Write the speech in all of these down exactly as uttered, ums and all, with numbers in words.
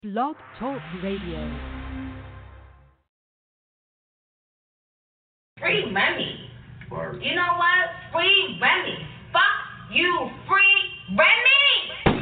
Blog Talk Radio. Free Remy. Word. You know what? Free Remy. Fuck you, free Remy.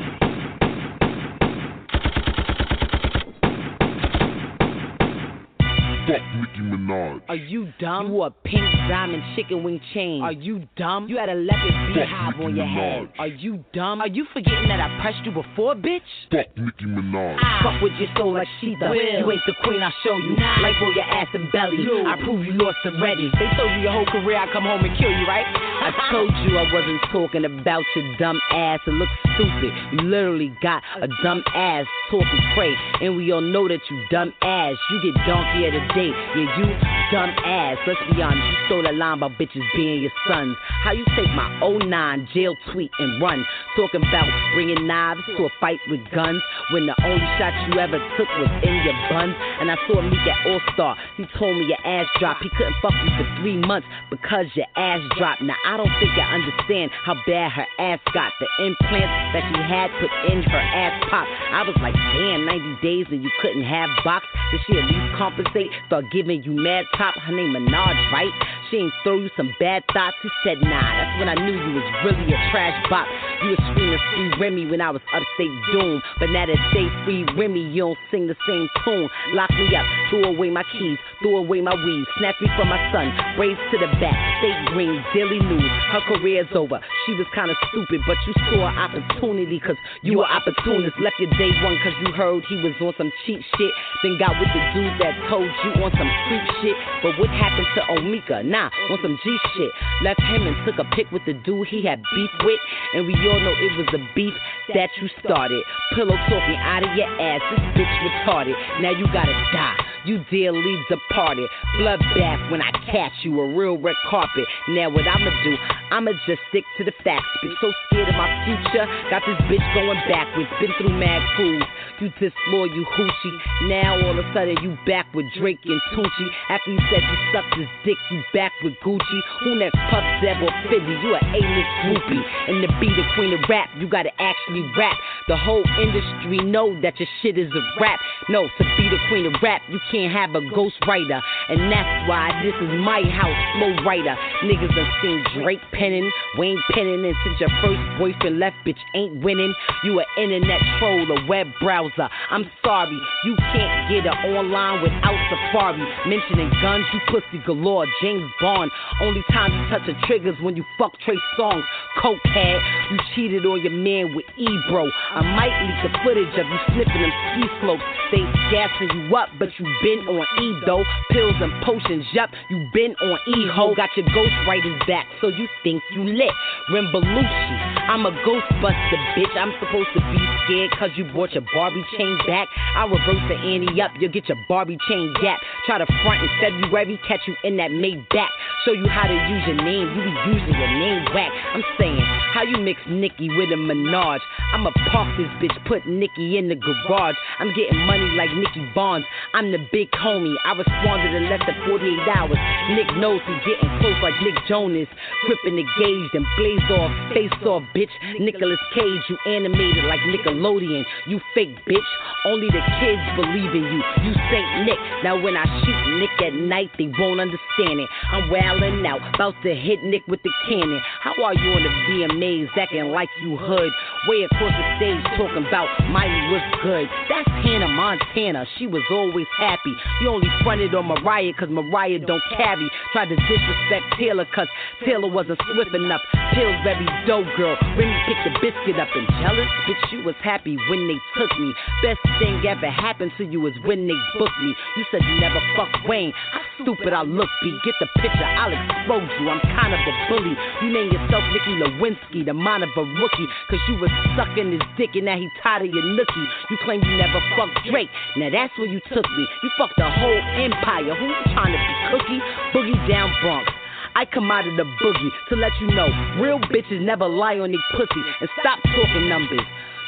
Fuck Nicki Minaj. Are you dumb? You wore a pink diamond chicken wing chain. Are you dumb? You had a leopard beehive on your head. Are you dumb? Are you forgetting that I pressed you before, bitch? Fuck Nicki Minaj. I fuck with your soul like Sheetha. You ain't the queen, I'll show you. Nah. Like for your ass and belly. You. I prove you lost already. They told you your whole career I come home and kill you, right? I told you I wasn't talking about your dumb ass. It looks stupid. You literally got a dumb ass talking cray. And we all know that you dumb ass. You get donkey of the day. Yeah, you dumb ass. Let's be honest, you stole that line about bitches being your sons. How you take my oh nine jail tweet and run? Talking about bringing knives to a fight with guns when the only shot you ever took was in your buns. And I saw Meek at All Star. He told me your ass dropped. He couldn't fuck you for three months because your ass dropped. Now I don't think you understand how bad her ass got. The implants that she had put in her ass pop. I was like, damn, ninety days and you couldn't have box. Did she at least compensate? Start giving you mad top. Her name Minaj, right? She ain't throw you some bad thoughts. You said nah. That's when I knew you was really a trash bop. You was screaming free Remy when I was upstate doom. But now that they free Remy, you don't sing the same tune. Lock me up, threw away my keys, threw away my weed, snatch me from my son, braids to the back, state green, daily news. Her career's over. She was kinda stupid, but you saw an opportunity cause you were opportunist. Left your day one cause you heard he was on some cheap shit. Then got with the dude that told you on some creep shit. But what happened to Omika? Nah, on some G shit. Left him and took a pic with the dude he had beef with. And we all know it was a beef that you started. Pillow talking out of your ass, this bitch retarded. Now you gotta die. You dearly departed. Bloodbath when I catch you, a real red carpet. Now what I'ma do, I'ma just stick to the facts. Bitch so scared of my future, got this bitch going backwards. Been through mad fools, you disloyal, you hoochie. Now all of a sudden you back with Drake and Tucci. After you said you sucked his dick, you back with Gucci. Who next, Puff, Zeb, or fifty? You a A-list groupie. And to be the queen of rap, you gotta actually rap. The whole industry know that your shit is a rap. No, to be the queen of rap, you can't have a ghostwriter. And that's why this is my house, flow writer. Niggas done seen Drake penning, Wayne penning. And since your first boyfriend left, bitch ain't winning. You an internet troll, a web browser. I'm sorry, you can't get it online without Safari. Mentioning guns, you pussy galore, James Bond. Only time you touch the triggers when you fuck Trey Songz. Cokehead, you cheated on your man with Ebro. I might leak the footage of you sniffing them ski slopes. They gassing you up, but you been on E though. Pills and potions, yup, you been on E-ho. Got your ghostwriters back, so you think you lit. Rimbalucci, I'm a ghostbuster, bitch. I'm supposed to be scared cause you bought your Barbie chain back. I'll reverse the ante up, you'll get your Barbie chain gap. Try to front in February, catch you in that Maybach. Show you how to use your name, you be using your name whack. I'm saying, how you mix Nicki with a Minaj? I'ma park this bitch, put Nicki in the garage. I'm getting money like Nicki Bonds. I'm the big homie, I responded in less than forty-eight hours. Nick knows he's getting close like Nick Jonas. Gripping the gauge and blaze off, face off, bitch. Nicolas Cage, you animated like Nickelodeon. You fake bitch, only the kids believe in you. You Saint Nick, now when I shoot Nick at night, they won't understand it. I'm wildin' out, about to hit Nick with the cannon. How are you on the V M As, acting like you hood? Way across the stage, talking about Miley was good. That's Hannah Montana, she was always happy. You only fronted on Mariah, cause Mariah don't carry. Tried to disrespect Taylor, cause Taylor wasn't swift enough. Pillsbury dough girl, Remy picked the biscuit up and jealous. Bitch, you was happy when they took me. Best thing ever happened to you is when they booked me. You said you never fucked Wayne. How stupid I look, B. Get the picture, I'll expose you. I'm kind of a bully. You name yourself Nicky Lewinsky, the mind of a rookie. Cause you was sucking his dick and now he tired of your nookie. You claim you never fucked Drake. Now that's where you took me. You fucked the whole empire. Who you trying to be, Cookie? Boogie down Bronx. I come out of the boogie to let you know real bitches never lie on their pussy and stop talking numbers.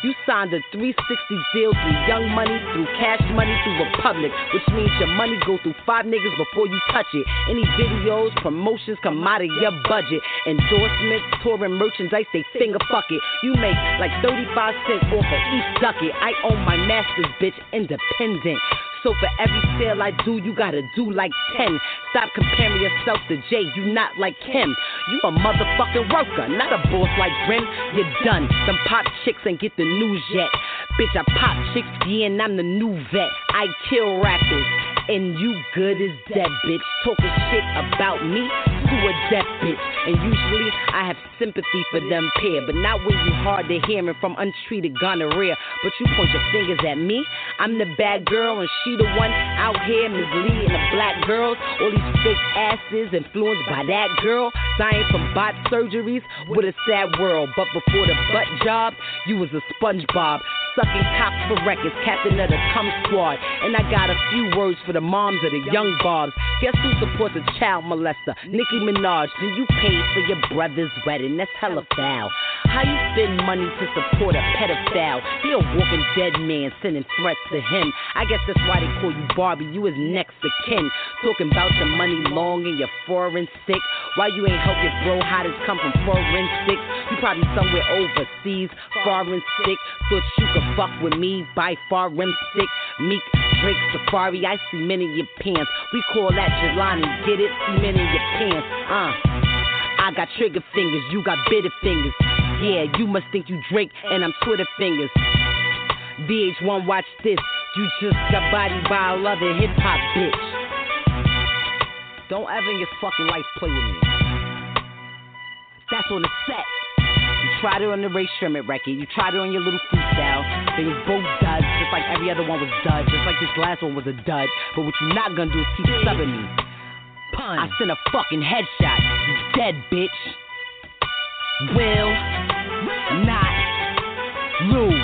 You signed a three sixty deal through Young Money, through Cash Money, through Republic, which means your money go through five niggas before you touch it. Any videos, promotions come out of your budget. Endorsements, touring merchandise, they finger fuck it. You make like thirty-five cents off of each ducket. I own my master's, bitch, independent. So for every sale I do, you gotta do like ten. Stop comparing yourself to Jay, you not like him. You a motherfucking worker, not a boss like Grim. You're done. Them pop chicks ain't get the news yet. Bitch, I pop chicks, yeah, and I'm the new vet. I kill rappers, and you good as dead, bitch. Talking shit about me to a deaf bitch. And usually I have sympathy for them pair, but not when you hard to hearing from untreated gonorrhea. But you point your fingers at me. I'm the bad girl, and she the one out here misleading the black girls. All these fake asses influenced by that girl. Dying from bot surgeries with a sad world. But before the butt job, you was a SpongeBob. Sucking cops for records, captain of the cum squad. And I got a few words for the moms of the young bobs. Guess who supports a child molester? Nicki Minaj. Then you paid for your brother's wedding. That's hella foul. How you spend money to support a pedophile? He a walking dead man sending threats to him. I guess that's why they call you Barbie. You his next of kin. Talking about your money long and your foreign sick. Why you ain't help your bro hottest come from forensics? You probably somewhere overseas, foreign sick. Thought you could fuck with me by forensic. Meek, Drake, Safari, I see men in your pants. We call that Jelani, get it? See men in your pants, uh. I got trigger fingers, you got bitter fingers. Yeah, you must think you Drake and I'm Twitter fingers. V H one, watch this. You just got bodied by a other hip hop bitch. Don't ever in your fucking life play with me. That's on the set. You tried it on the Ray Sherman record. You tried it on your little freestyle. They was both duds, just like every other one was dud. Just like this last one was a dud. But what you not gonna do is keep subbing me. Pun. I sent a fucking headshot. You dead, bitch. Will not lose.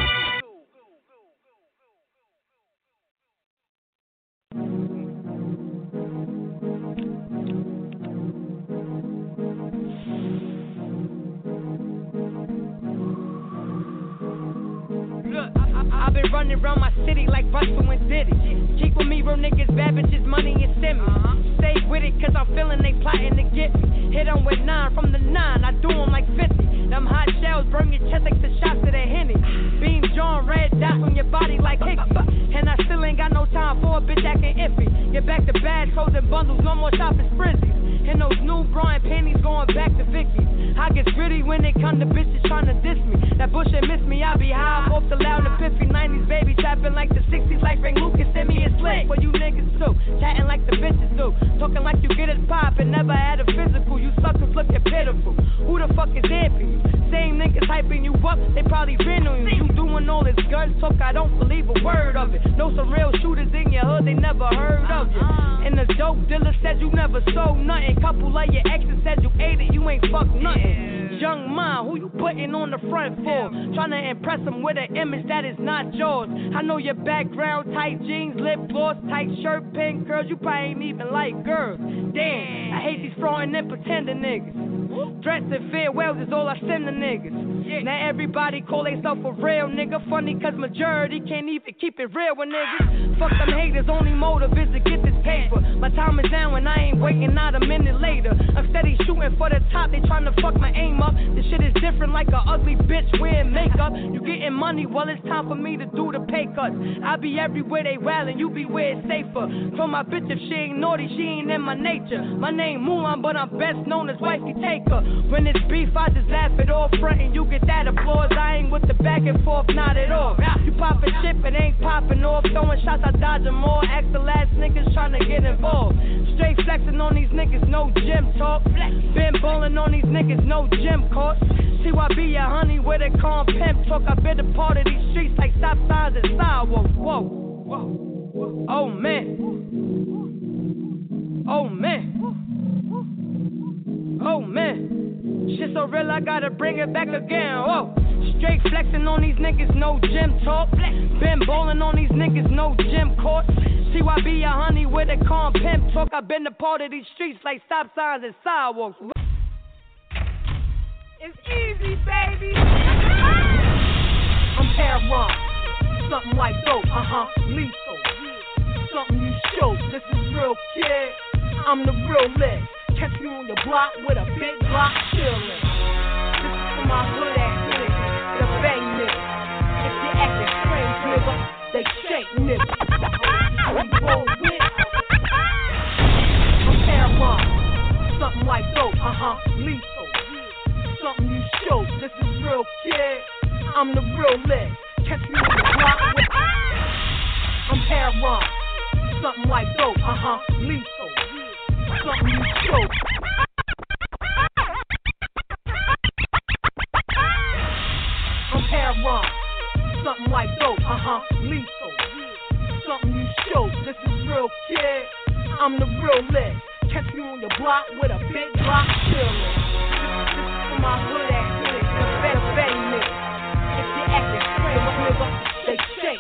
I've been running around my city like Russell and Diddy. Keep with me, real niggas, bad bitches, money and send me. Stay with it, cause I'm feeling they plotting to get me. Hit them with nine from the nine, I do them like fifty. Them hot shells burn your chest like the shots of the Henny. Beam John, red dots on your body like Hickey. And I still ain't got no time for a bitch acting iffy. Get back to bad clothes and bundles, no more shopping frizzies. And those new bra and panties going back to Vicky's. I get gritty when it come to bitches trying to diss me. That bush and miss me, I be high off the loud and piffy. nineties baby trapping like the sixties, like Frank Lucas, send me a slick. What you niggas do, chatting like the bitches do. Talking like you get it pop and never had a physical. You suckers looking pitiful. Who the fuck is there for you? Same niggas hyping you up, they probably been on you. You doing all this gun talk, I don't believe a word of it. Know some real shooters in your hood, they never heard of you. And the dope dealer said you never sold nothing. Couple of your exes said you ate it, you ain't fuck nothing. Young mind, who you putting on the front for? Trying to impress them with an image that is not yours. I know your background, tight jeans, lip gloss, tight shirt, pink girls. You probably ain't even like girls. Damn, I hate these frauding and pretending niggas. Dressed in farewells is all I send the niggas. Now everybody call theyself a real nigga. Funny cause majority can't even keep it real with niggas. Fuck them haters, only motive is to get this paper. My time is down and I ain't waiting not a minute later. I'm steady shooting for the top, they trying to fuck my aim up. This shit is different like a ugly bitch wearing makeup. You getting money, well it's time for me to do the pay cuts. I be everywhere they wildin', you be where it's safer. Told my bitch if she ain't naughty, she ain't in my nature. My name Mulan, but I'm best known as Wifey Taker. When it's beef, I just laugh it off front and you get that applause. I ain't with the back and forth, not at all. You poppin' shit, but ain't poppin' off. Throwing shots, I dodge them all. Ask the last niggas tryna get involved. Straight flexing on these niggas, no gym talk. Been ballin' on these niggas, no gym course. C Y B, ya honey, with a calm pimp talk. I been a part of these streets like stop signs and sidewalks. Whoa, whoa, oh man, oh man, oh man. Shit so real, I gotta bring it back again. Whoa, straight flexing on these niggas, no gym talk. Been ballin' on these niggas, no gym court. C Y B, ya honey, with a calm pimp talk. I been a part of these streets like stop signs and sidewalks. It's easy, baby. I'm heroin, something like dope, uh-huh, lethal. Something you show, this is real, kid. I'm the real list. Catch me on your block with a big block chillin'. This is for my hood ass niggas, the bang niggas. If you actin' strange, nigga, they shake niggas. We roll with. I'm heroin, something like dope, uh-huh, lethal. Something you show, this is real, kid. I'm the real list. Catch me on your block with. I'm heroin. Something like dope, uh-huh, lethal. Something you choke. I'm heroin. Something like dope, uh-huh, lethal. Something you choke. This is real, kid. I'm the real list. Catch me on your block with a big block chillin'. This is for my hood ass niggas, the better bang niggas. If you actin' strange, nigga, they shake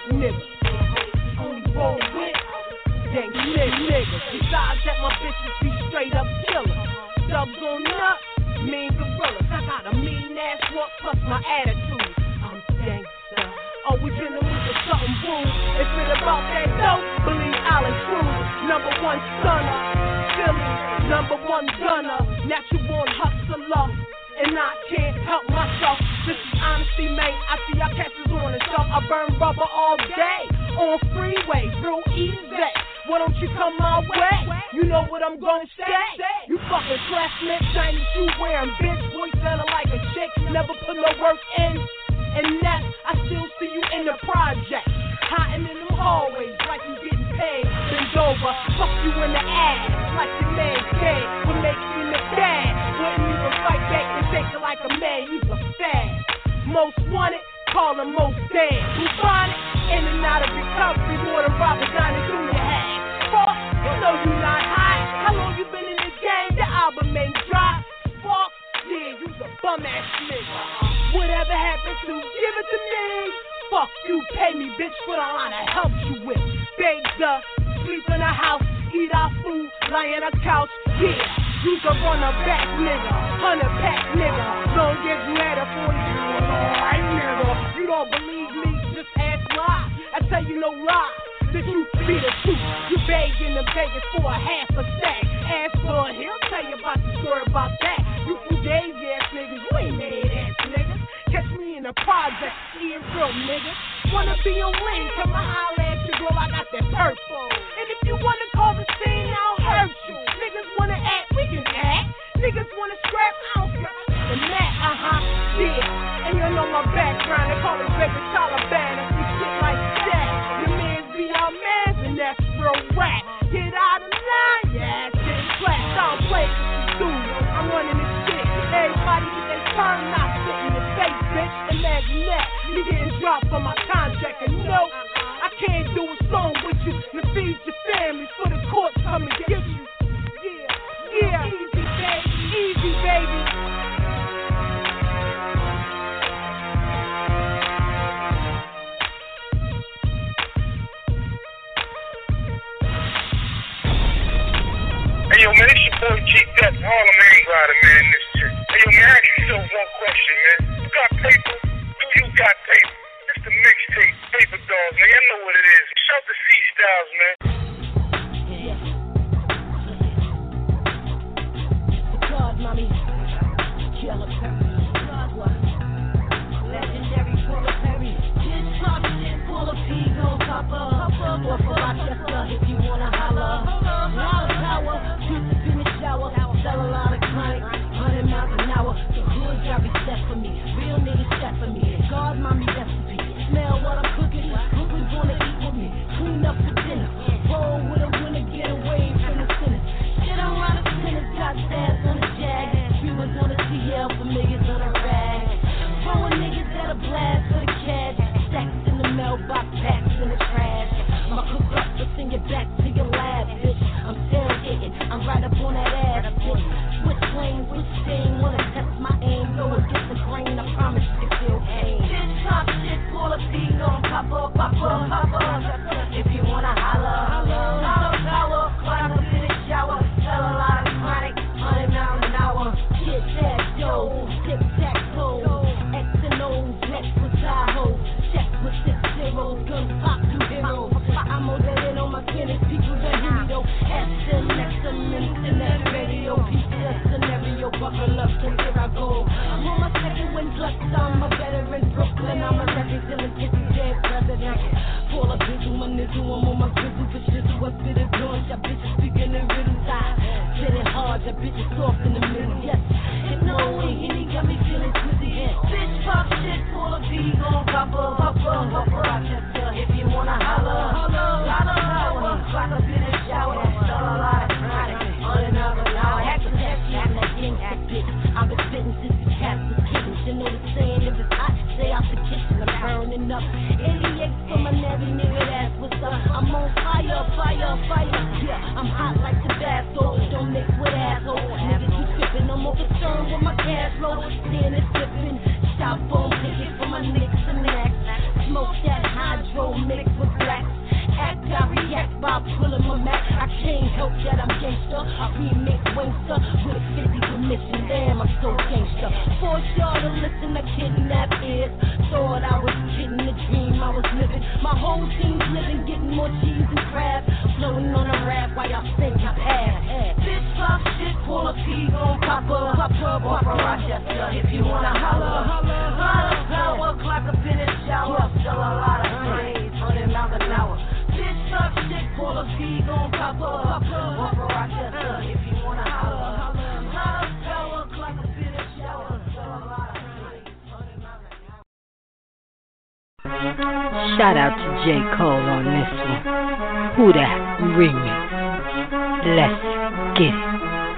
niggas. Only roll with. Dang shit niggas. Besides that, my bitches be straight up killers. Dubs on up, mean gorillas. I got a mean ass walk plus my attitude. I'm gangsta. Always in the mood for something boom. If it about that dope, believe I'll intrude. Number one stunner, Philly, number one gunner, natural born hustler. And I can't help myself. This is honesty, man. I see y'all catches on the shelf. I burn rubber all day on freeway, real easy. Why don't you come my way? You know what I'm gonna say. You fucking classmate, shiny shoe wearing bitch, voice sounding like a chick, never put no work in. And that I still see you in the project, hiding in them hallways like you getting paid. Bend over, fuck you in the ass like your man dead. What makes you the dad? Wouldn't even fight back and take it like a man. You's a fad. Most wanted, call him most dead. Who find it? In and out of recovery, more than Robert Downey Junior had. Fuck, you know you not hot. How long you been in this game? The album ain't drop. Fuck, yeah, you's a bum ass nigga. Whatever happens to, give it to me. Fuck you, pay me, bitch, for the line I helped you with. Baked up, sleep in a house, eat our food, lie in a couch. Yeah, you's a runner back nigga, hundred pack nigga. Long as you had a forty, you was alright nigga. You don't believe me? Just ask why. I tell you no lie. The truth be the truth. You begging and begging for a half a stack. Ask for it, he'll tell you about the story about that. You fugazi ass niggas, you ain't made ass niggas. Catch me in the project, seeing real niggas. Wanna be on lane, come and holler at you, girl, I got that purple. And if you wanna call the scene, I'll hurt you. Niggas wanna act, we can act. Niggas wanna scrap, I don't scrap. The mat, uh-huh, yeah. And you know my background, they call it baby Taliban. If you shit like that, your mans be our mans, and that's real rap. Get out of line, yeah, shit flat. Don't play with you, dude. I'm running this shit. Everybody get their turn, not sit in the face, bitch. Imagine that, you getting dropped on my contract, and no, I can't do a song with you to feed your family for the court come and get you. Yeah, yeah, easy, baby, easy, baby. Hey, yo, man, it's your boy G Dep, Harlem Ain't Rider, man, this chick. Hey, yo, man, I ask you one question, man. You got paper? Do you got paper? It's the mixtape, Paper Dolls, man. You know what it is. Shout to C-Styles, man. God, mommy. Killer Perry. God, what? Legendary Full of Perry. Kid Pop, Full of P, no copper. Or for Rochester, if you wanna holler. Loud power, shoot in the shower. Sell a lot of chronic, hundred miles an hour. The hood got respect for me, real niggas set for me. God, mommy recipe, smell what I'm cooking. Who's gonna eat with me? Clean up for dinner. by pulling my Mac. I can't help that I'm gangster. I remix Wingster with fifty permission. Damn, I'm so gangster. Force y'all to listen to kidnap ears. Thought I was kidding, the dream I was living. My whole team's living, getting more cheese and crab. Floating on a raft while y'all think I pass. Bitch, pop shit, pull a pea, gon' pop up, pop up, or from Rochester. If you wanna holler, holler, holler, power, clap up in the shower. Sell a lot of praise, hundred miles an hour. Bitch, pop shit, pull a pea, gon' pop up, pop up, or from Rochester. If you wanna holler, holler, holler, power, clap up in the shower. Sell a lot of praise, hundred miles an hour. Shout out to J. Cole on this one. Who that? Remix. Let's get it.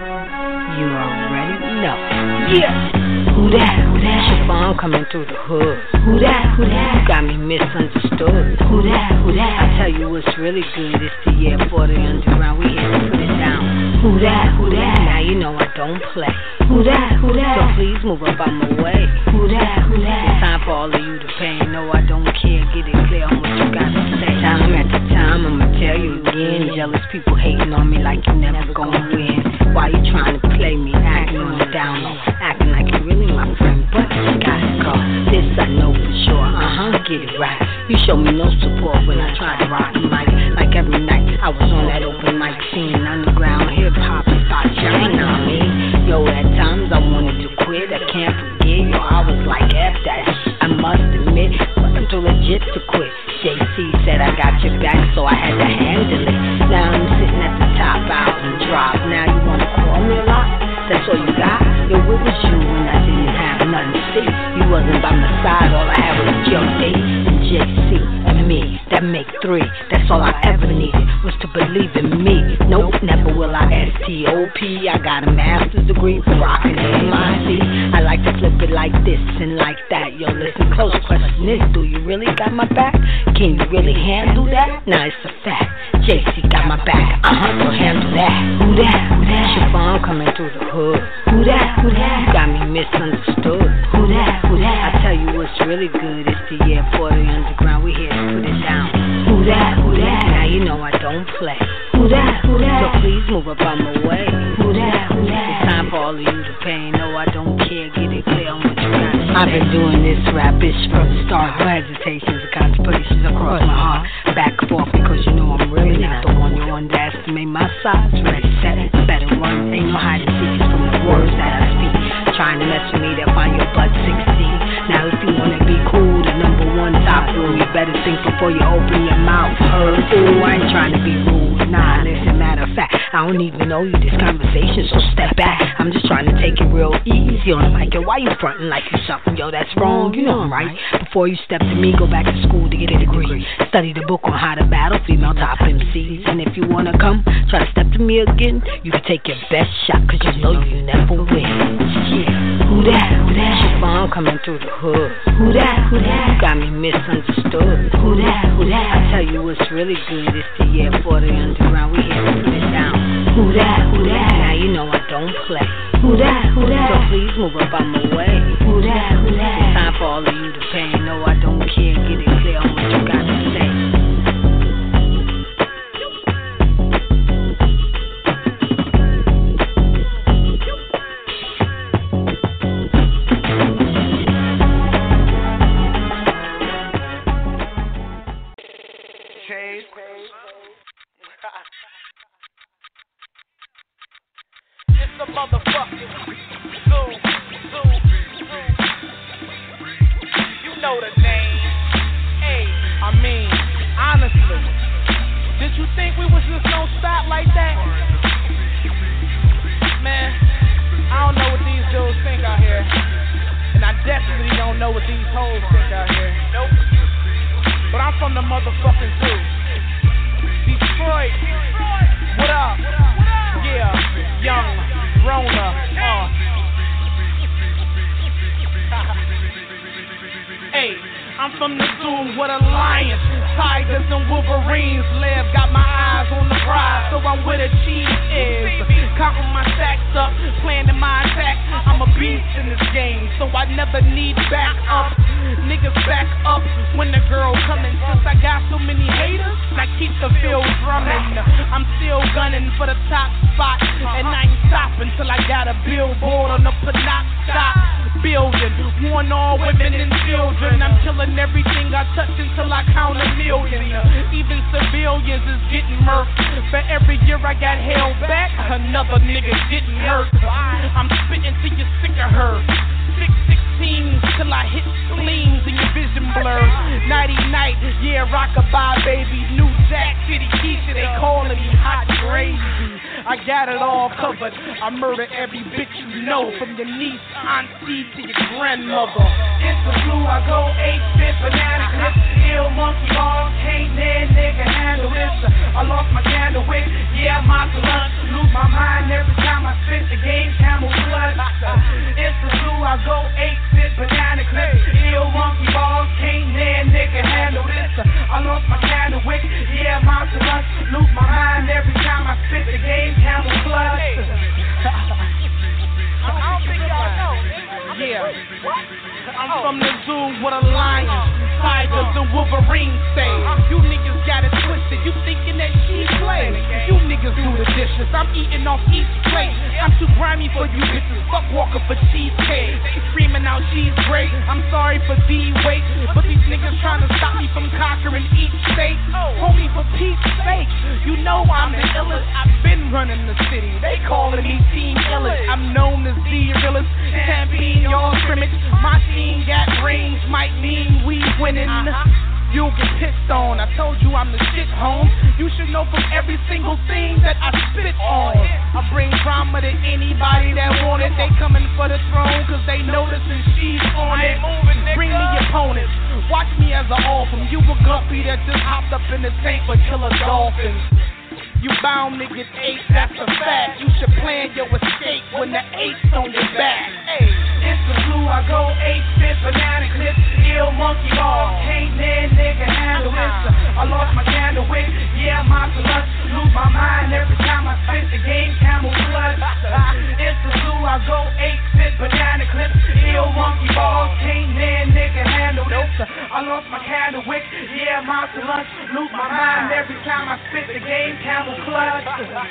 You already know. Yeah. Who that? Who that? Siobhan coming through the hood. Who that? Who that? You got me misunderstood. Who that? Who that? I tell you what's really good. It's the year for the underground. We here to put it down. Who that? Who that? Now you know I don't play. Who that? Who that? So please move up out my way. Who that? Who that? It's time for all of you to pay. No, I don't care. Get it clear on what you gotta say. Time after time, I'ma tell you again. Jealous people hating on me like you never gonna win. Why you trying to play me? Acting on the down low. Acting like you really my friend, but you gotta go. This I know for sure. Uh-huh, get it right. You show me no support when I try to rock the mic. Like every night, I was on that open mic scene. Underground hip-hop start shining on me. Yo, at times I wanted to quit. I can't forget. Yo, I was like, F that shit. I must admit, wasn't too legit to quit. J C said I got your back, so I had to handle it. Now I'm sitting at the top out and drop. Now you wanna call me a lot? That's all you got? Yo, where was you when I didn't have nothing to see? You wasn't by my side, all I had was your A and J C and me. That make three. That's all I ever needed, was to believe in me. Nope, never will I S T O P. I got a master's degree for rockin' M I C. I like to flip it like this and like that. Yo, listen close, question is, do you really got my back? Can you really handle that? Nah, it's a fact. J C got my back, uh-huh, so handle that. Who that? Who that? Siobhan coming through the hood. Who that? Who that? You got me misunderstood. Who that? Who that? I tell you what's really good. It's the year for the underground. We here to put it down. Who that? Who that? Now you know I don't play. Who that? Who that? So please move up out my way. Who that? Who that? It's time for all of you to pay. No, I don't care. Get it clear on what you got to say. I've been doing this rap bitch from the start. No hesitations and contemplations across my heart. Back and forth because you know I'm really not the one you underestimate my size. Ready, set, better run. Ain't no hiding secrets from the words that I speak. Trying to mess with me, they'll find your butt sixteen. Now if you wanna be cool, the number one top rule, you better think before you open your mouth. Heard? Ooh, I ain't trying to be rude. Nah, listen, matter of fact, I don't even know you this conversation, so step back. I'm just trying to take it real easy on the mic. Yo, why you frontin' like you something? Yo, that's wrong, you know I'm right. Before you step to me, go back to school to get a degree. Study the book on how to battle female top M Cs. And if you wanna come, try to step to me again, you can take your best shot, cause you know you never win. Yeah. Who that? Who that? Siobhan coming through the hood. Who that? Who that? You got me misunderstood. Who that? Who that? I tell you what's really good. It's the year for the underground. We here to put it down. Who that? Who that? Now you know I don't play. Who that? Who that? So please move up out my way. Who that? Who that? It's time for all of you to pay. No, I don't care. Get it clear on what you got to say. It's a motherfucking zoo, zoo, zoo. You know the name. Hey, I mean, honestly, did you think we was just gonna stop like that? Man, I don't know what these dudes think out here, and I definitely don't know what these hoes think out here. Nope. But I'm from the motherfucking zoo. Detroit, what up? Yeah, young Rona, uh. Hey, I'm from the zoo where the lions, tigers, and wolverines live. Got my eyes on the prize, so I'm where the cheese is. Counting my stacks up, planning my attack. I'm a beast in this game, so I never need back up. Niggas niggas back up when the girl coming. Since I got so many haters, I keep the field drumming. I'm still gunning for the top spot, and I ain't stopping till I got a billboard on the Penobscot building. Warn all women and children, I'm killing everything I touch until I count a million. Even civilians is getting murked. For every year I got held back, another nigga getting hurt. I'm spitting till you're sick of her. six sixteen till I hit spleens and your vision blurs. Nighty night, yeah, rockabye baby. New Jack City Keisha, they calling me hot crazy. I got it all covered. I murder every bitch you know, from your niece, auntie to your grandmother. It's the blue, I go eight bit banana clip. Ill monkey ball, can't that nigga handle this. I lost my candle wick, yeah, my lunch. Lose my mind every time I spit the game, camel blood. It's the blue, I go eight bit banana clip. Ill monkey ball, can't that nigga handle this. I lost my candle wick, yeah, my lunch. Lose my mind every time I spit the game, camel blood. I don't think y'all know. Yeah. I'm from the zoo with a lion, tigers and Wolverine stay. You niggas got it twisted. You thinking that she play? You niggas do the dishes. I'm eating off each plate. I'm too grimy for you bitches. Fuck walking for cheesecake. They screaming out she's great. I'm sorry for D-Weight, but these niggas trying to stop me from conquering each state. Homie, for Pete's sake, you know I'm the illest. I've been running the city. They calling me Team Illest. I'm known as the realest. Champion, y'all scrimmage. My team got rings, might mean we winning. You'll get pissed on. I told you I'm the shit, home. You should know from every single thing that I spit on. I bring drama to anybody that want it. They coming for the throne cause they noticing she's on it. Bring me opponents. Watch me as an orphan. You a guppy that just hopped up in the tank for killer dolphins. You bound to get eight, that's a fact. You should plan your escape when the eight's on your back. Hey, it's the blue, I go eight spit banana clip, ill monkey ball. Can't that nigga handle this. I lost my candle wick, yeah, my lunch. Lose my mind every time I spit the game, camel blood. It's the blue, I go eight spit banana clip, ill monkey ball. Can't that nigga handle this. I lost my candle wick, yeah, my lunch. Lose my mind every time I spit the game, camel blood.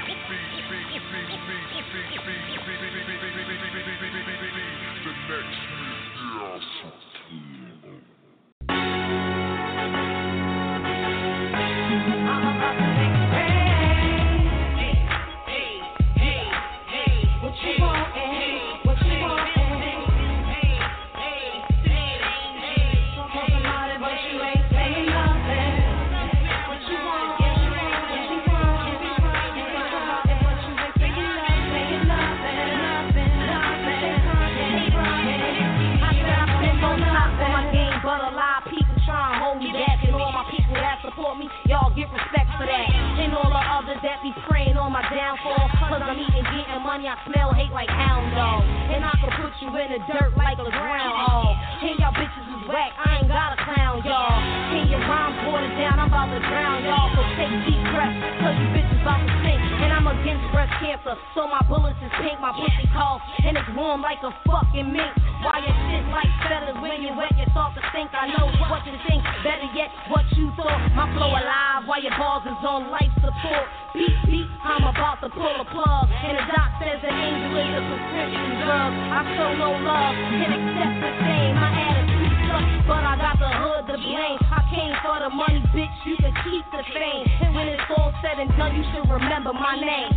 Y'all get respect for that. And all the others that be praying on my downfall. Cause I'm eating, getting money, I smell hate like hound dog. And I can put you in the dirt like a groundhog. And y'all bitches is whack, I ain't got a clown, y'all. And your rhymes watered down, I'm about to drown y'all. So take deep breaths, cause you bitches about to sink. And I'm against breast cancer, so my bullets is pink, my pussy cough. And it's warm like a fucking mink. Why your shit like feathers when you wet, you start to think. I know what you think, better yet, what you thought. My flow alive while your balls is on life support. Beat, beat, I'm about to pull a plug. And the doc says an angel is a prescription drug. I show no love, can accept the same. My attitude sucks, but I got the hood to blame. I came for the money, bitch, you can keep the fame. And when it's all said and done, you should remember my name.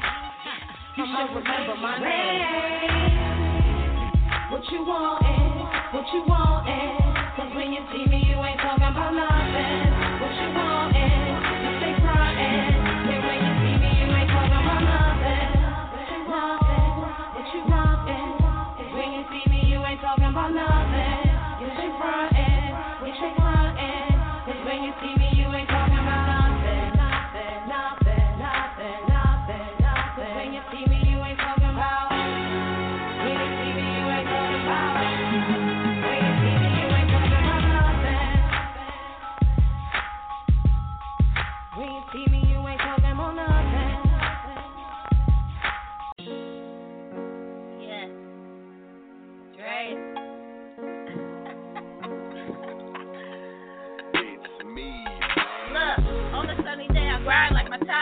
You should remember my name. What you want, what you want, cause when you see me, you ain't talking about nothing. What you want, you stay frontin'. And when you see me, you ain't talking about nothing. Nothing, what you want, when you see me, you ain't talking about nothing. You stay frontin', we stay frontin'. Cause when you see me, you ain't talking about nothing. Nothing, nothing, nothing, nothing, nothing. When you see me, you ain't talking about. When you see me, you ain't talking about. When you see me, you ain't talking about nothing.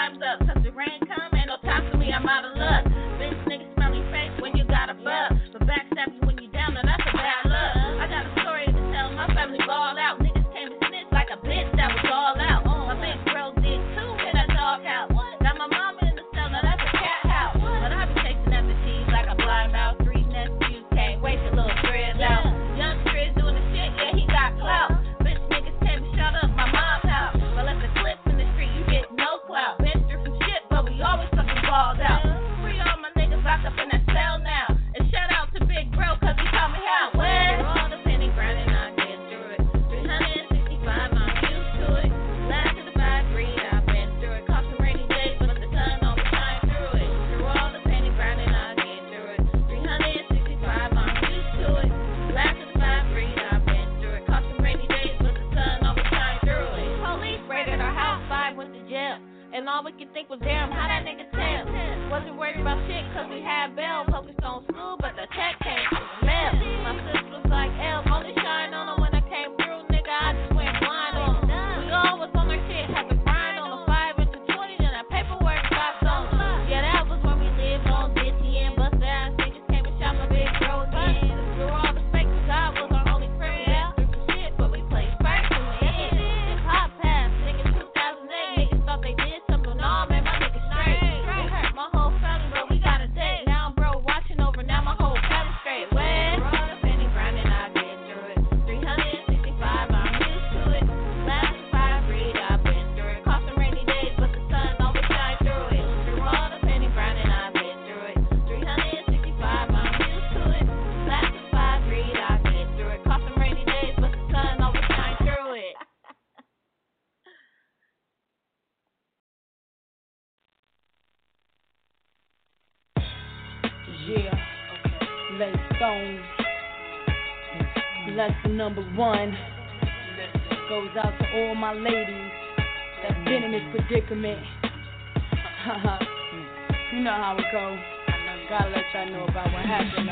time's up. Cause the rain come, ain't no time for me, I'm out of luck. Bitch, nigga, smell your face when you got a bug. But backstab you when you down, now that's a bad luck. I got a story to tell, my family balled out. Niggas came to snitch like a bitch that was all out. My big bro did too, hit that dog house. Got my mama in the cell, now that's a cat house. But I be chasing after cheese like a blind mouth. Three nephews can't wait your little dreads out. Young Triz doing the shit, yeah, he got clout. Bitch niggas tell me shut up, my mom's house. But let the clips in the street, you get no clout. Been through some shit, but we always fucking balled out. Free all my niggas locked up in that cell now. And shout out to Big Bro, cause he taught me how. Where? All the penny grinding, I get through it. three sixty-five, I'm used to it. Last to the five three, I've been through it. Caught some rainy days, but the sun always shine through it. Through all the penny grinding, I get through it. three sixty-five, I'm used to it. Last to the five three, I've been through it. Caught some rainy days, but the sun always shine through it. Police raided our house, five went to jail. And all we could think was, damn, how that nigga tell? Wasn't worried about shit, cause we had bail. Focused on school, but the check came through the mail. My sister was like, L, only shine on them when I came through, nigga, I just went blind on them. We all was on our shit, had to grind on them. Five into twenty, then that paperwork stopped on them. Yeah, that was when we lived on Ditty and bust ass niggas came and shot my big bro again. Through all the fake, God was our only friend. Through some shit, but we played first in the end. And pop passed, nigga, two thousand eight, niggas thought they did something. Nah, man, my nigga straight. It hurt my whole family, but we got a date. Now I'm bro watching over, now my whole family straight. Where? We're all the penny grinding, I get through it. three sixty-five, I'm used to it. Last five read, I've been through it. Caught some rainy days, but the sun always shine through it. Through all the penny grinding, I've been through it. three sixty-five, I'm used to it. Last five read, I've been through it. Caught some rainy days, but the sun always shine through it. Yeah, let's go. Lesson number one goes out to all my ladies that's been in this predicament. You know how it goes. Gotta let y'all know about what happened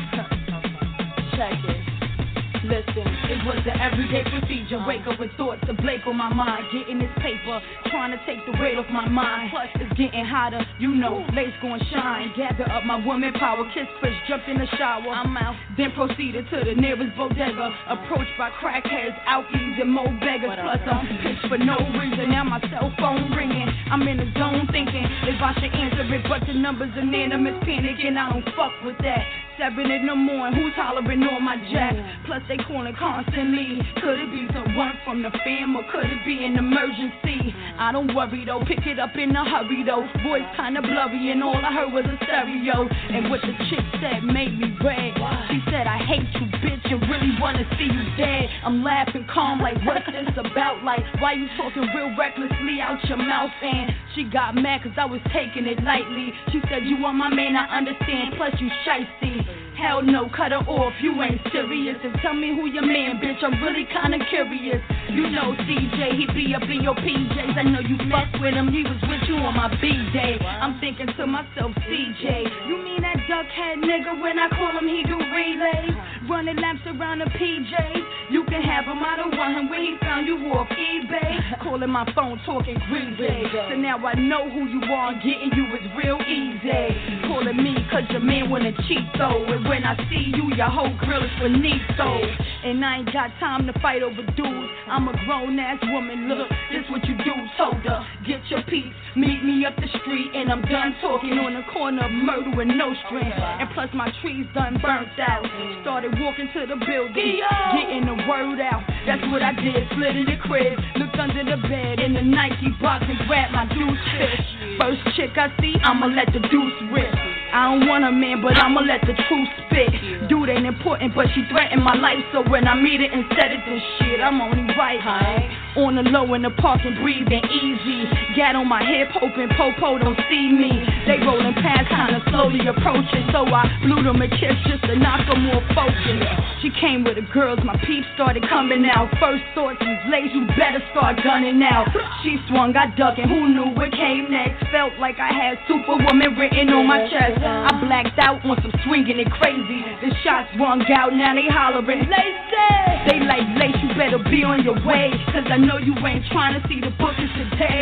though. Check it. Listen, it was the everyday procedure. Wake up with thoughts of Blake on my mind. Getting this paper, trying to take the weight off my mind. Plus, it's getting hotter, you know, lace gon' shine. Gather up my woman power, kiss fish, jumped in the shower. I'm out, then proceeded to the nearest bodega. Approached by crackheads, alkies, and mo beggars. Plus, I'm pitched for no reason. Now my cell phone ringing. I'm in the zone thinking if I should answer it, but the number's anonymous, panicking. I don't fuck with that. Seven in the morning, who's hollering on my jack? Plus, they calling constantly. Could it be someone from the fam or could it be an emergency? I don't worry though, pick it up in a hurry though. Voice kinda blurry and all I heard was a stereo. And what the chick said made me red. She said, I hate you, bitch, and really wanna see you dead. I'm laughing calm like, what's this about? Like, why you talking real recklessly out your mouth? And she got mad cause I was taking it lightly. She said, you want my man, I understand, plus you shicey. Hell no, cut her off, you ain't serious. And tell me who your man, bitch, I'm really kinda curious. You know C J, he be up in your P Js. I know you fuck with him, he was with you on my B-day. I'm thinking to myself, C J, you mean that duckhead nigga when I call him he do relays? Running laps around the P Js. You can have him, I don't want him when he found you off eBay. Calling my phone, talking greasy. So now I know who you are, getting you is real easy. Calling me cause your man wanna cheat though. And when I see you, your whole grill is finito. And I ain't got time to fight over dudes. I'm a grown ass woman, look, this what you do. Told her, get your piece, meet me up the street. And I'm done talking on the corner of Myrtle and Nostrand. And plus my trees done burnt out. Started walking to the building, getting the word out. That's what I did, slid in the crib, looked under the bed in the Nike box and grabbed my deuce fish. First chick I see, I'ma let the deuce rip. I don't want a man, but I'ma let the truth spit. Dude ain't important, but she threatened my life. So when I meet it instead of this shit, I'm only right, huh? On the low in the park and breathing easy. Gat on my hip, hoping Popo don't see me. They rolling past, kinda slowly approaching. So I blew them a kiss just to knock them more focused. She came with the girls, my peeps started coming out. First thoughts was, Lays, you better start gunning out. She swung, I ducked, and who knew what came next? Felt like I had Superwoman written on my chest. I blacked out on some swinging it crazy. The shots rung out, now they hollering, Lacey! They like, Lace, you better be on your way. Cause I know you ain't trying to see the bookings today.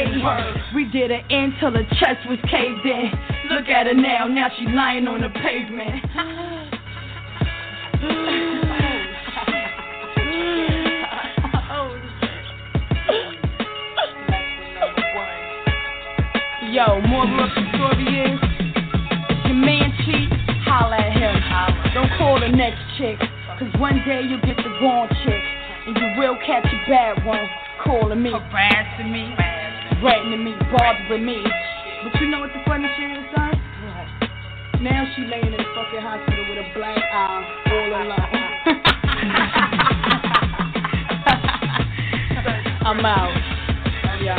We did her in till her chest was caved in. Look at her now, now she lying on the pavement. Yo, moral of the story is, if your man cheat, holla at him. Don't call the next chick, cause one day you'll get the wrong chick, and you will catch a bad one, calling me, harassing me, threatening me, bothering me. But you know what the funny shit is, son? Now she laying in the fucking hospital with a black eye, all alone. I'm out. Yeah.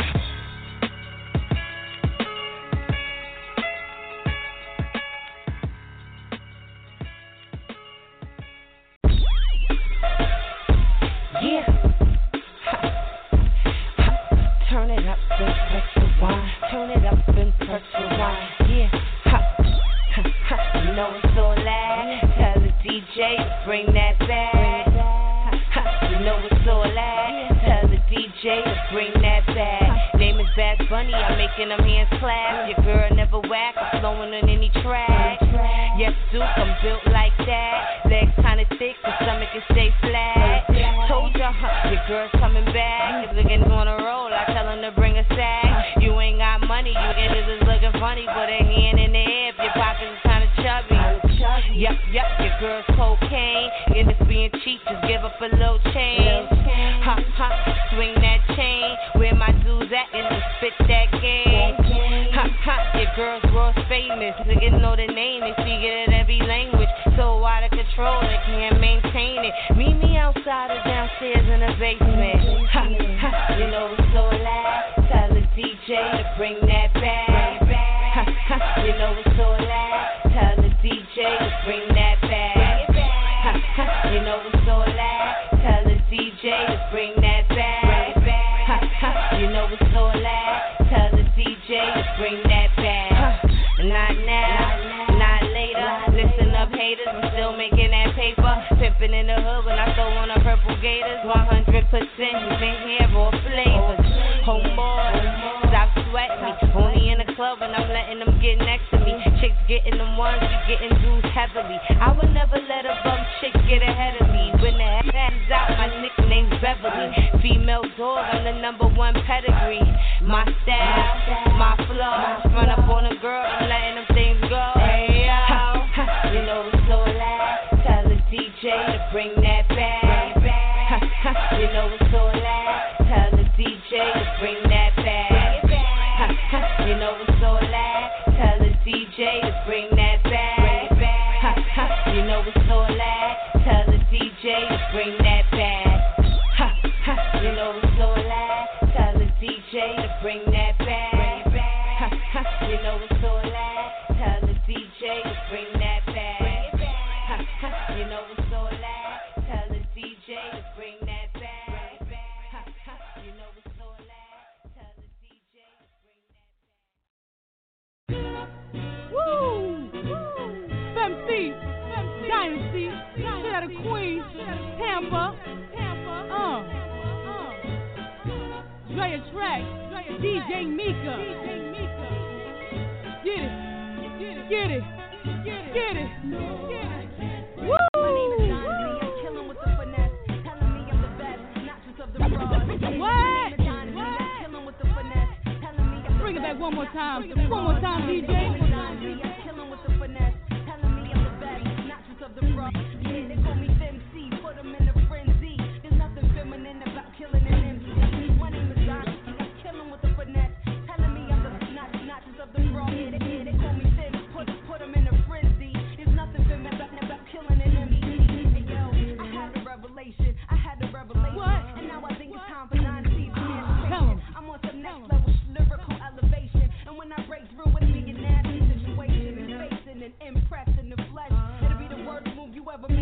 Yeah. Turn it up and press the wine. Turn it up and press the wine. Yeah. Ha. Ha. Ha. You know it's so loud. Tell the D J to bring that back. Ha. Ha. You know it's so loud. Tell the D J to bring that back. Name is Bad Bunny. I'm making them hands clap. Your girl never whack. I'm flowing on any track. Yes, Duke, I'm built like that. Legs kinda thick, the stomach can stay flat. Told ya, huh, your girl's coming back. If the niggas on a roll, I tell him to bring a sack. You ain't got money, you niggas is looking funny. Put a hand in the air if your pockets is kinda chubby. Yup, yup, your girl's cocaine. And if being cheap, just give up a little change. Ha, ha, swing that chain. Where my dudes at and just spit that game. Ha, ha, your girl's world famous. Niggas know the name, they speak it in every language. So out of control, they can't maintain it. Meet me outside or downstairs in the basement. Ha, ha, you know it's so loud. Tell the D J to bring that back. Ha, ha, you know it's so loud. Tell the D J to bring that back. Ha, ha, you know it's so loud. Tell the D J to bring that back. Ha, ha, you know it's so loud. Tell the D J to bring that back. Not now, not later. Listen up, haters. I'm still making that paper. Pimping in the hood when I throw on the purple gators. one hundred percent you been here, raw flavors. Homeboy, stop sweating me. Only in the club and I'm letting them get next to me. Chicks getting them ones, we getting dudes heavily. I would never let a bum chick get ahead of me. When the head is out, my nickname's Beverly. Female dog, I'm the number one pedigree. My style, my flow. Run up on a girl, I'm letting them things go. Hey, yo. Ha, ha, you know it's so loud. Tell the D J to bring that back. Ha, ha, you know it's so loud. Tell the D J to bring that back. Ha, ha, you know it's so loud. Tell the D J to bring that back. Ha, ha, you know it's so loud. Tell the D J to bring that back. Ha, ha, you know it's so loud. Tell the D J to bring that back. Ha, ha, you know it's so loud. Tell the D J to bring that back. Ha, ha, you know it's so loud. Tell the D J to bring that back. Ha, ha, you know it's so loud. Tell the D J to bring that back. Woo! Fem C, Dynasty, shit out of Queens, Tampa, uh, Drea Track, D J Mika. Get it, get it, get it, woo! What? Bring it back one more time, one more time, D J. Impressed in the flesh, it'll be the worst move you ever made.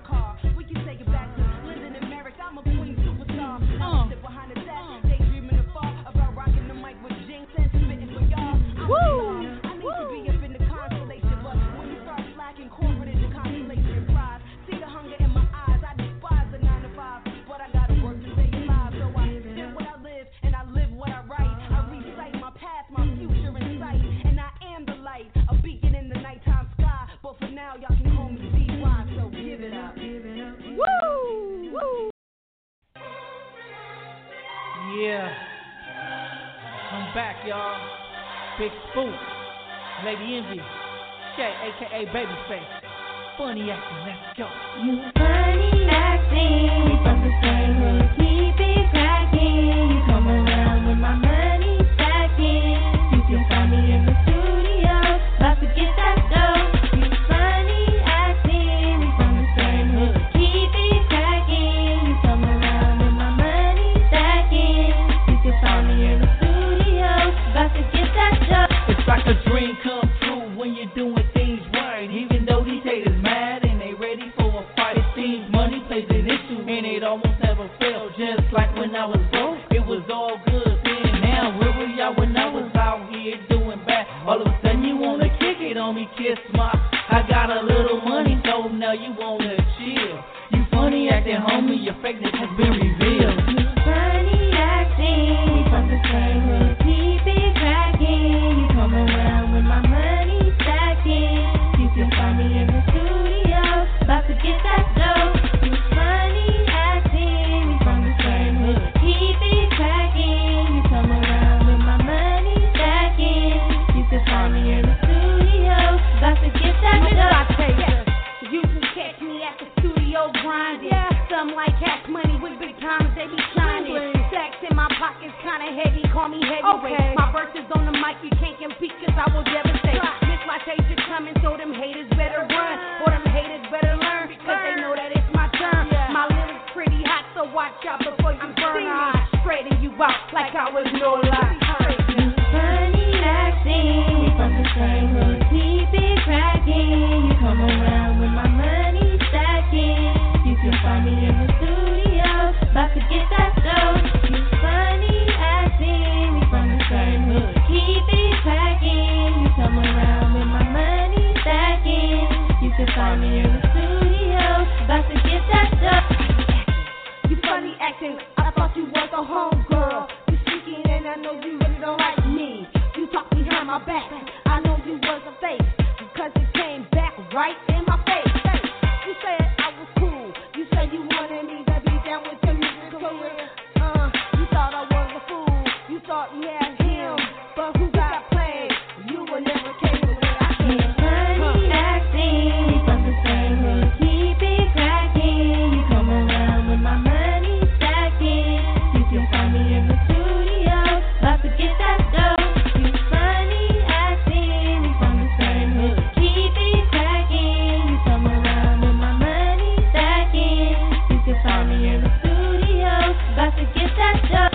car. We can take it back to living in Merrick. I'm a queen superstar. I'm sit behind the desk, daydreaming afar about rocking the mic with Jinx and spitting for y'all. I'm Woo! I need Woo! to be up in the constellation, but when you start slacking, corporate is the constellation and pride. See the hunger in my eyes. I despise the nine to five, but I gotta work to stay alive. So I live what I live and I live what I write. I recite my past, my future in sight, and I am the light, a beacon in the nighttime sky. But for now, y'all can call me D Y. So give it up, give it up. Woo! Woo! Yeah. I'm back, y'all. Big Spook, Lady Envy, Shay, aka Babyface. Funny acting, let's go. You funny acting, we from the same hood, keep it cracking. You come around with my money stacking. You can find me in the studio, about to get that dough. You funny acting, we from the same hood, keep it cracking. You come around with my money stacking. You can find me in the studio, about to get that dough. It's like a dream come true when you're doing things right. Even though these haters mad and they ready for a fight, it seems money plays an issue and it almost never fails. Just like when I was broke, it was all good then. Now where were y'all when I was out here doing bad? All of a sudden you wanna kick it on me, kiss my. I got a little money, so now you wanna chill. You funny acting, homie, your fakeness has been revealed. You funny acting, we from the same hood, keep it cracking. You come around with my money stacking. You can find me in the studio, about to get that dough. You funny acting, we from the same hood, keep it cracking. You come around with my money stacking. You can find me in the studio, about to get that dough. You can catch me at the studio grinding. Yeah. Some like cash money with big times, they be shining. Stacks in my pockets, kinda heavy, call me heavyweight. Okay. My verse is on the mic, you can't compete, cause I will devastate. Miss Latasia coming, so them haters better run, or them haters better learn, cause they know that it's my turn. Yeah. My lyrics pretty hot, so watch out before you burn. I straighten you out like I was no lie. You funny acting, we from the same hood, keep it cracking. You come around with my money stacking. You can find me in the studio, about to get that dough. You funny acting, we from the same hood, keep it cracking. You come around with my money stacking. You can find me in the studio, about to get that dough. You funny acting, I thought you was a homegirl. You speaking and I know you really don't like me. You talk behind my back, I know you was a fake, because it came back right in my face. You said I was cool, you said you wanted me to be down with your music career. Uh, you thought I was a fool, you thought you had him, but who got played? You were never capable. I can't funny acting, we from the same hood, keep it cracking. You come around with my money stacking. You can find me in the studio, about to get that dough. You funny acting, we from the same hood, keep it cracking. You come around with my money stacking. You can find me in the studio, about to get that dough.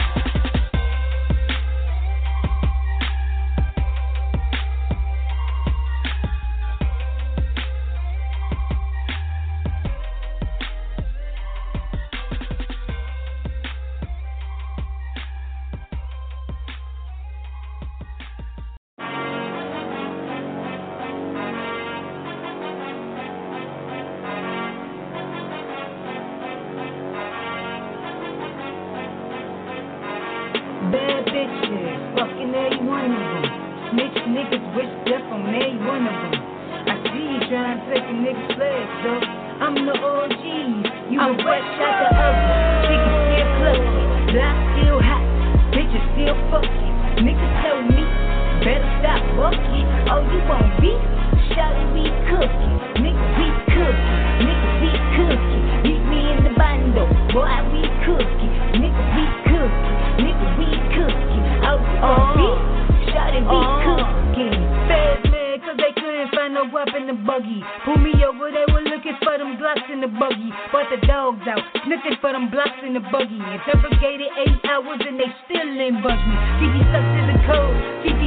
Bad bitches, fucking every one of them. Snitch niggas wish death on every one of them. I see you trying to take a nigga's flag, so I'm the O G. You I'm fresh out the oven, chicken still clucky, block still hot, bitches still fucking. Niggas tell me, better stop bucking. Oh, you want beef? Shawty, we cooking. Nigga, we cooking. Nigga, we cooking. Meet me in the bando, boy, we cooking. Nigga, we cooking. Nigga, we cooking. Oh, you want beef? Shawty, we cooking. Fast man, cause they couldn't find no weapon to buggy. Pull me over, they were looking for them blocks in the buggy. Brought the dogs out, sniffing for them blocks in the buggy. Interrogated eight hours and they still ain't buzz me. G G stuck to the code, G G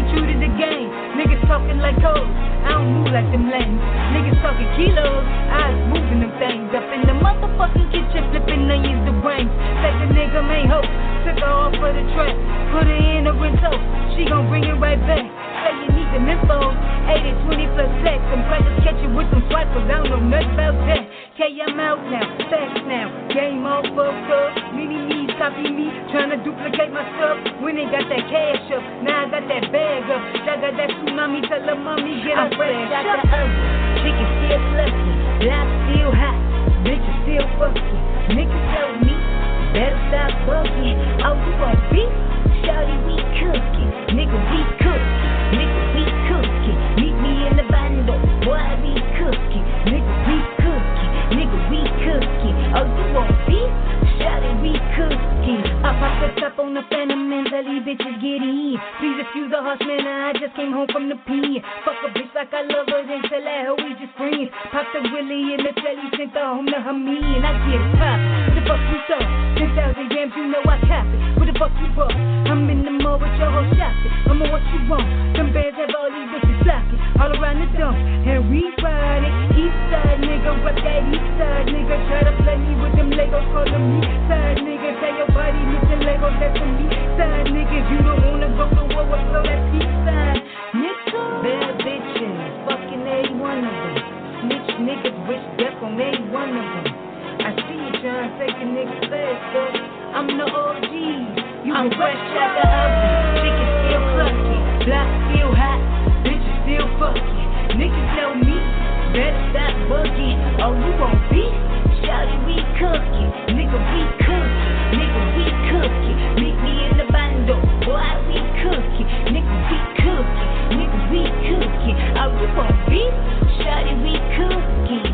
true to the game. Niggas talking like hoes, I don't move like them lanes. Niggas talking kilos, I was moving them things. Up in the motherfucking kitchen, flipping onions to brains. Like a nigga made hope, took her off for the track. Put her in a rental, she gon' bring it right back. Say you need the info, eighty, twenty plus sex. Some crackers catch you with some swipers, I don't know nothing about that. K, I'm out now, fast now. Game over, cuz. Mini me's copy me, tryna duplicate my stuff. When they got that cash up, now I got that bag up. I got that tsunami, tell her mommy get her fresh out the oven. Chicken still fluffy, block still hot, bitches still fucking. Niggas tell me, better stop bugging. Oh, you want beef? Shawty, we cooking. Nigga, we cooking. Nigga, we cooking. Meet me in the bando, boy, we cooking. Nigga, we cooking. Nigga, we cooking. Oh, you want beef? Shawty, we cooking. I pop the top on the phantom and tell these bitches get in. Please excuse the harsh man, I just came home from the pen. Fuck a bitch like I love her, then tell that hoe we just friends. Pop the willy in the telly, sent her home to her me, and I get it pop. What the fuck you thought? ten thousand grams, you know I cop it. What the fuck you bought? I'm in the mall with your whole shopping. I'm on what you want. Them bands have all these bitches flocking all around the dump, and we ride it. East side nigga, rep that east side nigga. Try to play me with them Legos, call them me side nigga. Tell your body missing Legos, that's a me side nigga. You don't wanna go to war, well, so that's east side. Nigga, bad bitches, fucking every one of them. Snitch niggas, wish death on every one of them. I see you trying to take a nigga fast, but I'm the O G. You I'm fresh out the oven, chicken still clucking, block still hot, bitches still fucking. Niggas know me, better stop bugging. Oh, you want beef? Shawty, we cooking. Nigga, we cooking. Nigga, we cooking. Meet me in the bando, boy, we cooking. Nigga, we cooking. Nigga, we cooking. Oh, you want beef? Shawty, we cooking.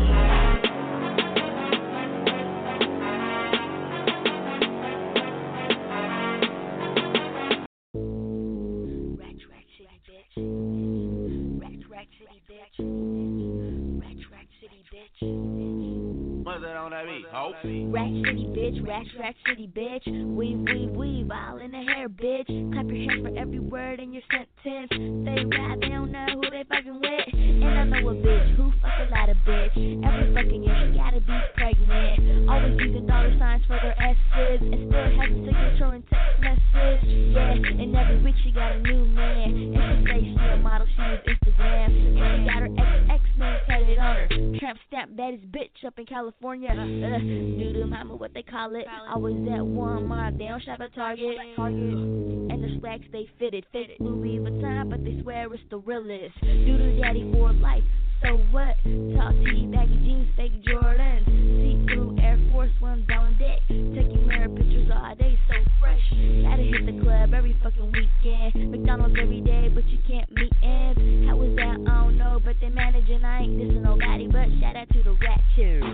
Rack City, bitch, rack, rack city, bitch. Weave, weave, weave, all in the hair, bitch. Clap your hands for every word in your sentence. They rap, they don't know who they fucking with. And I know a bitch who fuck a lot of bitch. Every fucking year she gotta be pregnant. Always using dollar signs for their S's. And still has a signature and text message. Yeah, and every week she got a new man. And she say she a model, she use Instagram. And she got her ex-ex-man tatted on her. Tramp stamp baddest bitch up in California. Uh, Doodoo mama, what they call it. Always at Walmart, they don't shop at Target. Target. And the swags they fitted. Fake Louis Vuitton, but they swear it's the realest. Doodoo daddy for life. So what? Tall tee, baggy jeans, fake Jordans. See-through Air Force Ones on deck. Taking mirror pictures all day, so fresh. Gotta hit the club every fucking weekend. McDonald's every day, but you can't meet ends. How was that? I don't know, but they managing. I ain't dissing nobody, but shout out to the Ratchers.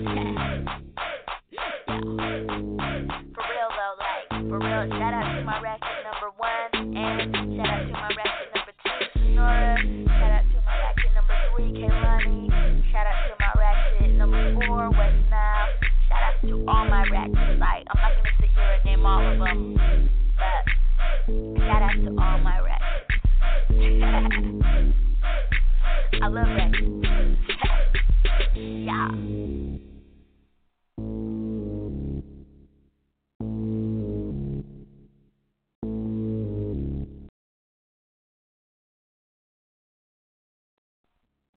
For real though, like, for real, shout out to my ratchet number one, and shout out to my ratchet number two, Sonora, shout out to my ratchet number three, Kaylani, shout out to my ratchet number four, West Nile, shout out to all my ratchets. Like, I'm not gonna sit here and name all of them, but shout out to all my ratchets. I love ratchets.